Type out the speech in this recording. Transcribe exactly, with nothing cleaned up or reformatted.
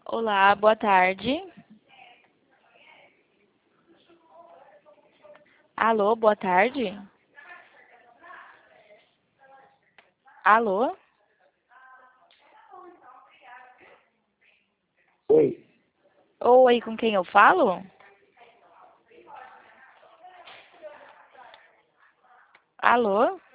Olá, boa tarde. Alô, boa tarde. Alô? Oi, Oi, com quem eu falo? Alô?